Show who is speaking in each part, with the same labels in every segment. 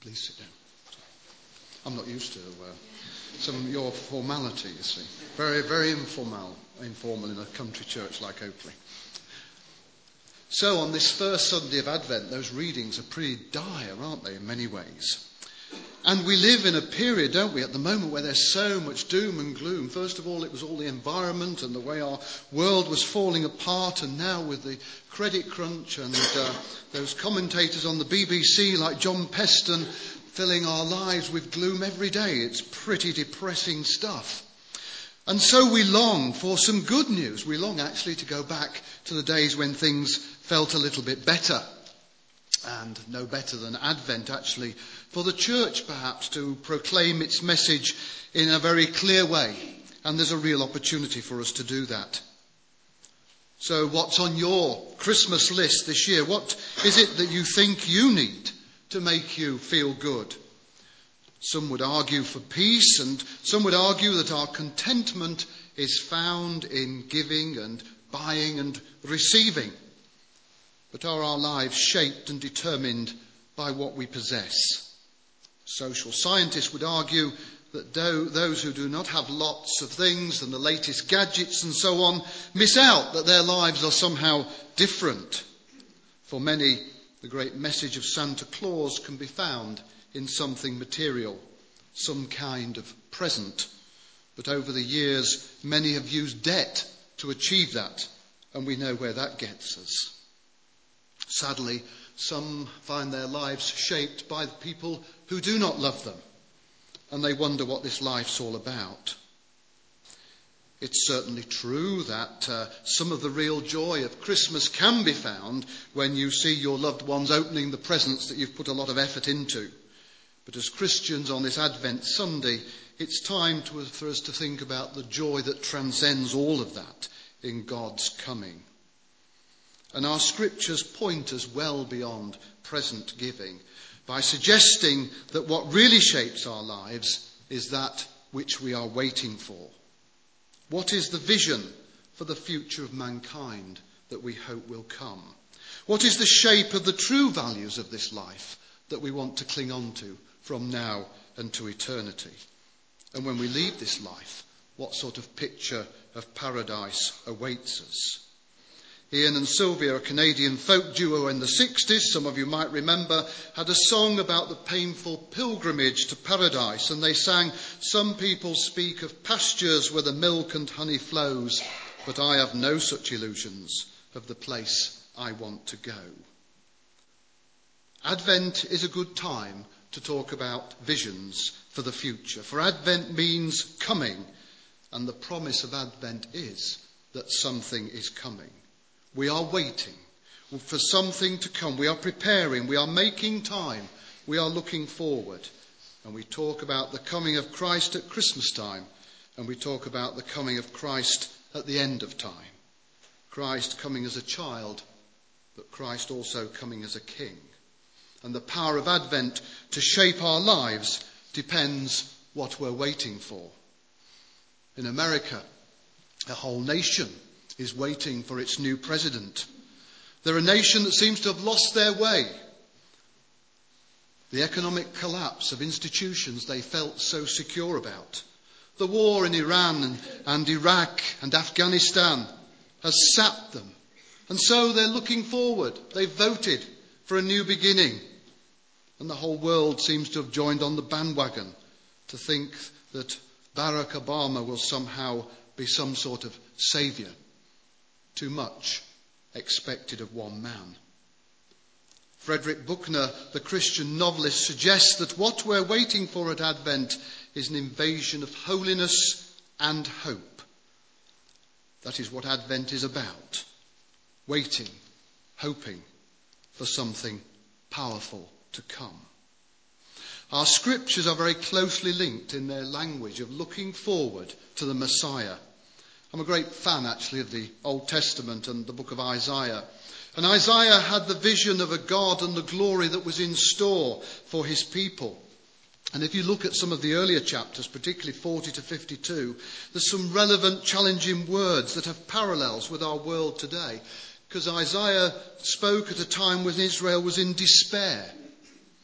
Speaker 1: Please sit down. I'm not used to some of your formality, you see. Very, very informal in a country church like Oakley. So on this first Sunday of Advent, those readings are pretty dire, aren't they, in many ways? And we live in a period, don't we, at the moment where there's so much doom and gloom. First of all, it was all the environment and the way our world was falling apart. And now with the credit crunch and those commentators on the BBC like John Peston filling our lives with gloom every day. It's pretty depressing stuff. And so we long for some good news. We long actually to go back to the days when things felt a little bit better. And no better than Advent, actually, for the church perhaps to proclaim its message in a very clear way. And there's a real opportunity for us to do that. So what's on your Christmas list this year? What is it that you think you need to make you feel good? Some would argue for peace, and some would argue that our contentment is found in giving and buying and receiving. But are our lives shaped and determined by what we possess? Social scientists would argue that those who do not have lots of things and the latest gadgets and so on miss out, that their lives are somehow different. For many, the great message of Santa Claus can be found in something material, some kind of present. But over the years, many have used debt to achieve that, and we know where that gets us. Sadly, some find their lives shaped by the people who do not love them, and they wonder what this life's all about. It's certainly true that some of the real joy of Christmas can be found when you see your loved ones opening the presents that you've put a lot of effort into. But as Christians on this Advent Sunday, it's time for us to think about the joy that transcends all of that in God's coming. And our scriptures point us well beyond present giving by suggesting that what really shapes our lives is that which we are waiting for. What is the vision for the future of mankind that we hope will come? What is the shape of the true values of this life that we want to cling on to from now and to eternity? And when we leave this life, what sort of picture of paradise awaits us? Ian and Sylvia, a Canadian folk duo in the 60s, some of you might remember, had a song about the painful pilgrimage to paradise. And they sang, "Some people speak of pastures where the milk and honey flows, but I have no such illusions of the place I want to go." Advent is a good time to talk about visions for the future. For Advent means coming, and the promise of Advent is that something is coming. We are waiting for something to come. We are preparing. We are making time. We are looking forward. And we talk about the coming of Christ at Christmas time. And we talk about the coming of Christ at the end of time. Christ coming as a child, but Christ also coming as a king. And the power of Advent to shape our lives depends what we're waiting for. In America, a whole nation is waiting for its new president. They're a nation that seems to have lost their way. The economic collapse of institutions they felt so secure about. The war in Iran and Iraq and Afghanistan has sapped them. And so they're looking forward. They've voted for a new beginning. And the whole world seems to have joined on the bandwagon to think that Barack Obama will somehow be some sort of saviour. Too much expected of one man. Frederick Buechner, the Christian novelist, suggests that what we're waiting for at Advent is an invasion of holiness and hope. That is what Advent is about. Waiting, hoping for something powerful to come. Our scriptures are very closely linked in their language of looking forward to the Messiah. I'm a great fan, actually, of the Old Testament and the book of Isaiah. And Isaiah had the vision of a God and the glory that was in store for his people. And if you look at some of the earlier chapters, particularly 40 to 52, there's some relevant, challenging words that have parallels with our world today. Because Isaiah spoke at a time when Israel was in despair.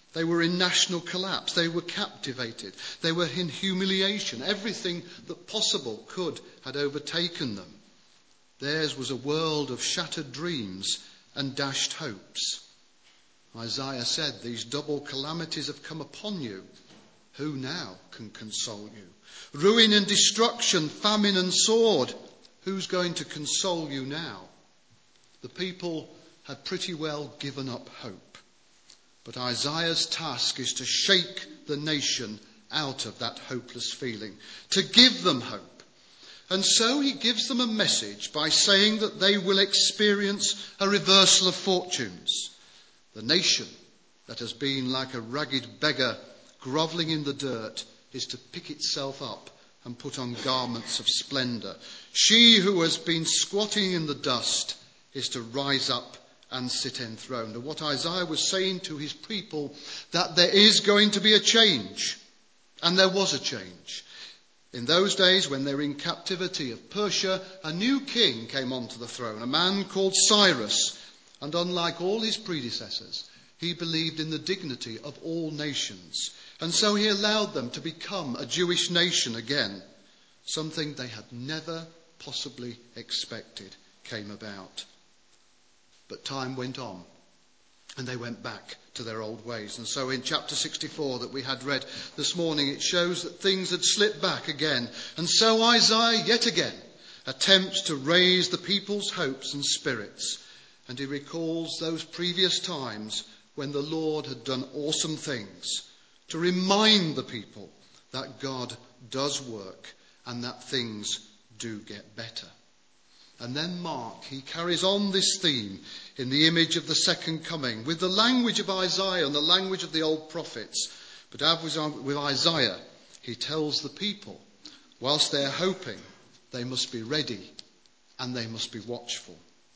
Speaker 1: They were in national collapse. They were captivated. They were in humiliation. Everything that possible could had overtaken them. Theirs was a world of shattered dreams and dashed hopes. Isaiah said, "These double calamities have come upon you. Who now can console you? Ruin and destruction, famine and sword. Who's going to console you now?" The people had pretty well given up hope. But Isaiah's task is to shake the nation out of that hopeless feeling, to give them hope. And so he gives them a message by saying that they will experience a reversal of fortunes. The nation that has been like a ragged beggar grovelling in the dirt is to pick itself up and put on garments of splendour. She who has been squatting in the dust is to rise up and sit enthroned. And what Isaiah was saying to his people, that there is going to be a change. And there was a change. In those days when they were in captivity of Persia, a new king came onto the throne, a man called Cyrus. And unlike all his predecessors, he believed in the dignity of all nations. And so he allowed them to become a Jewish nation again. Something they had never possibly expected came about. But time went on, and they went back to their old ways. And so in chapter 64 that we had read this morning, it shows that things had slipped back again. And so Isaiah yet again attempts to raise the people's hopes and spirits. And he recalls those previous times when the Lord had done awesome things, to remind the people that God does work and that things do get better. And then Mark, he carries on this theme in the image of the second coming with the language of Isaiah and the language of the old prophets. But as with Isaiah, he tells the people, whilst they're hoping, they must be ready and they must be watchful.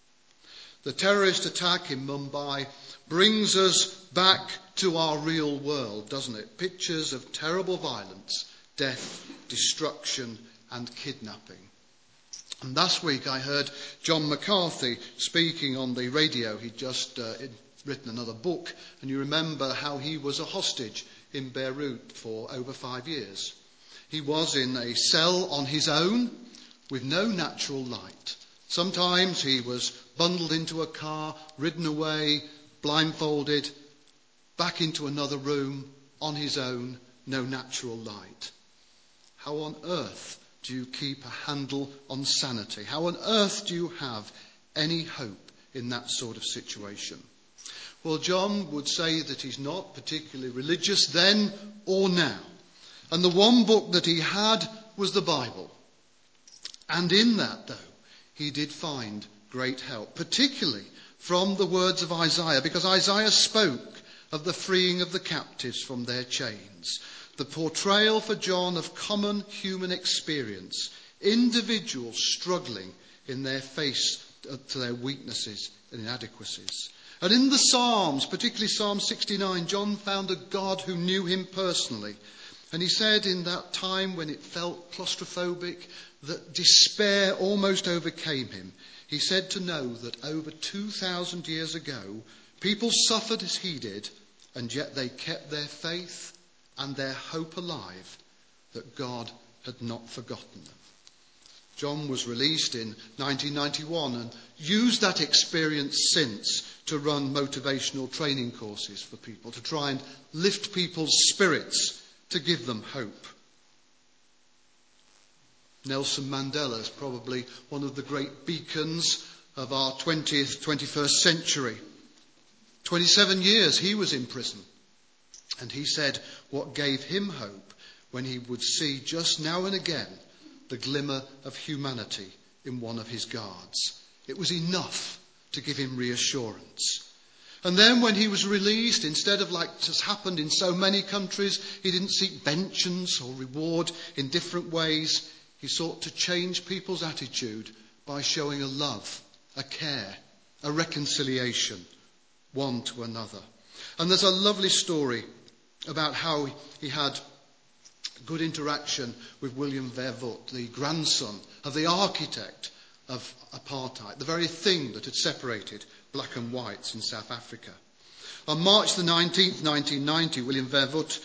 Speaker 1: The terrorist attack in Mumbai brings us back to our real world, doesn't it? Pictures of terrible violence, death, destruction and kidnapping. And last week I heard John McCarthy speaking on the radio. He'd just written another book, and you remember how he was a hostage in Beirut for over 5 years. He was in a cell on his own with no natural light. Sometimes he was bundled into a car, ridden away, blindfolded, back into another room on his own, no natural light. How on earth do you keep a handle on sanity? How on earth do you have any hope in that sort of situation? Well, John would say that he's not particularly religious then or now. And the one book that he had was the Bible. And in that, though, he did find great help, particularly from the words of Isaiah, because Isaiah spoke of the freeing of the captives from their chains. The portrayal for John of common human experience, individuals struggling in their face to their weaknesses and inadequacies. And in the Psalms, particularly Psalm 69, John found a God who knew him personally. And he said in that time when it felt claustrophobic, that despair almost overcame him. He said to know that over 2,000 years ago, people suffered as he did, and yet they kept their faith and their hope alive that God had not forgotten them. John was released in 1991 and used that experience since to run motivational training courses for people, to try and lift people's spirits, to give them hope. Nelson Mandela is probably one of the great beacons of our 20th, 21st century. 27 years he was in prison. And he said what gave him hope when he would see just now and again the glimmer of humanity in one of his guards. It was enough to give him reassurance. And then when he was released, instead of like has happened in so many countries, he didn't seek vengeance or reward in different ways. He sought to change people's attitude by showing a love, a care, a reconciliation, one to another. And there's a lovely story about how he had good interaction with William Verwoerd, the grandson of the architect of apartheid, the very thing that had separated black and whites in South Africa. On March the 19th, 1990, William Verwoerd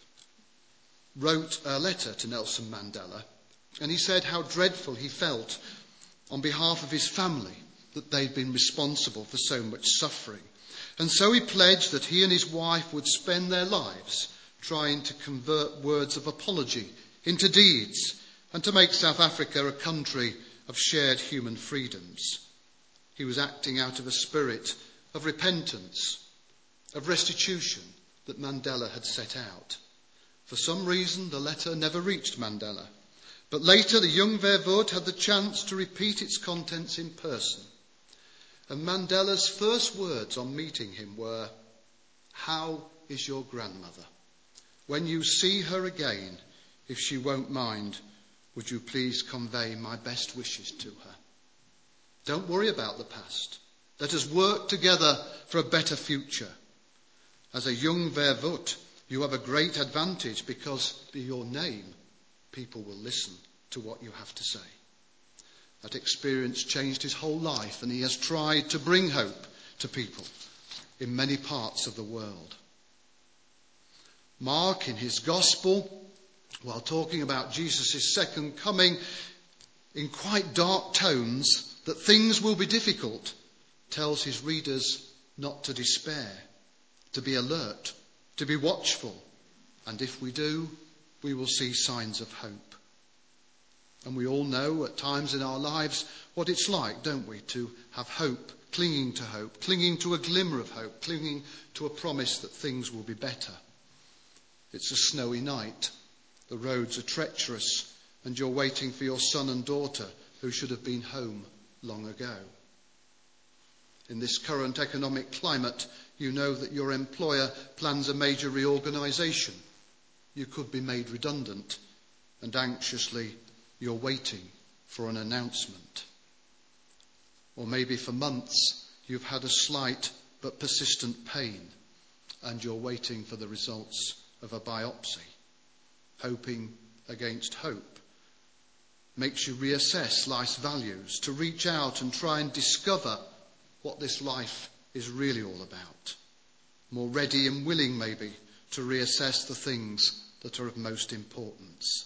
Speaker 1: wrote a letter to Nelson Mandela, and he said how dreadful he felt on behalf of his family that they'd been responsible for so much suffering. And so he pledged that he and his wife would spend their lives trying to convert words of apology into deeds and to make South Africa a country of shared human freedoms. He was acting out of a spirit of repentance, of restitution that Mandela had set out. For some reason, the letter never reached Mandela. But later, the young Verwoerd had the chance to repeat its contents in person. And Mandela's first words on meeting him were, "How is your grandmother? When you see her again, if she won't mind, would you please convey my best wishes to her? Don't worry about the past. Let us work together for a better future." As a young Verwoerd, you have a great advantage because by your name, people will listen to what you have to say. That experience changed his whole life, and he has tried to bring hope to people in many parts of the world. Mark, in his Gospel, while talking about Jesus' second coming, in quite dark tones, that things will be difficult, tells his readers not to despair, to be alert, to be watchful, and if we do, we will see signs of hope. And we all know at times in our lives what it's like, don't we, to have hope, clinging to a glimmer of hope, clinging to a promise that things will be better. It's a snowy night, the roads are treacherous, and you're waiting for your son and daughter who should have been home long ago. In this current economic climate, you know that your employer plans a major reorganisation. You could be made redundant, and anxiously you're waiting for an announcement. Or maybe for months you've had a slight but persistent pain, and you're waiting for the results of a biopsy. Hoping against hope makes you reassess life's values, to reach out and try and discover what this life is really all about. More ready and willing, maybe, to reassess the things that are of most importance.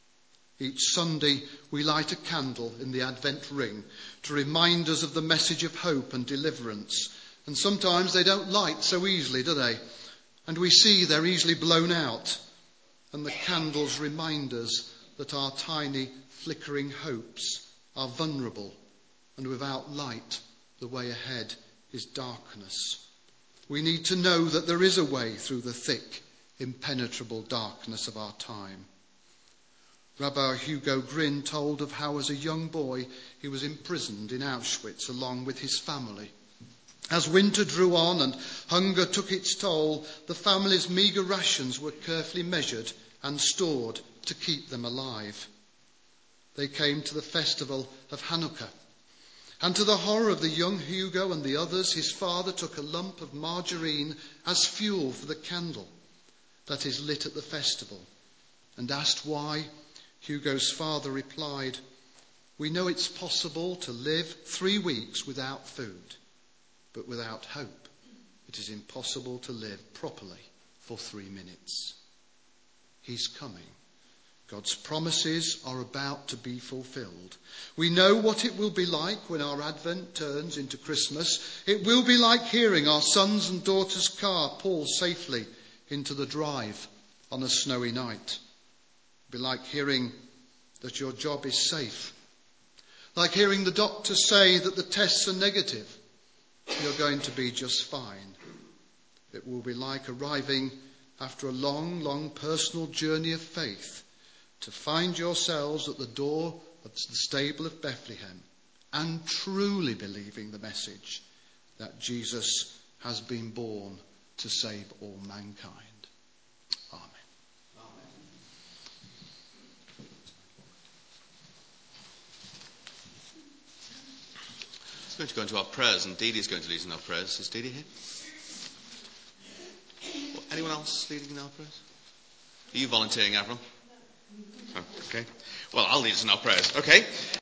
Speaker 1: Each Sunday we light a candle in the Advent ring to remind us of the message of hope and deliverance. And sometimes they don't light so easily, do they? And we see they're easily blown out. And the candles remind us that our tiny flickering hopes are vulnerable, and without light the way ahead is darkness. We need to know that there is a way through the thick, impenetrable darkness of our time. Rabbi Hugo Gryn told of how as a young boy he was imprisoned in Auschwitz along with his family. As winter drew on and hunger took its toll, the family's meagre rations were carefully measured and stored to keep them alive. They came to the festival of Hanukkah, and to the horror of the young Hugo and the others, his father took a lump of margarine as fuel for the candle that is lit at the festival. And asked why, Hugo's father replied, "We know it's possible to live 3 weeks without food, but without hope, it is impossible to live properly for 3 minutes." He's coming. God's promises are about to be fulfilled. We know what it will be like when our Advent turns into Christmas. It will be like hearing our sons and daughters' car pull safely into the drive on a snowy night. It will be like hearing that your job is safe. Like hearing the doctor say that the tests are negative. You're going to be just fine. It will be like arriving after a long, long personal journey of faith to find yourselves at the door of the stable of Bethlehem and truly believing the message that Jesus has been born to save all mankind. Amen.
Speaker 2: We're going to go into our prayers, and Dee Dee's going to lead in our prayers. Is Dee Dee here? Anyone else leading in our prayers? Are you volunteering, Avram? Oh, okay. Well, I'll lead us in our prayers. Okay.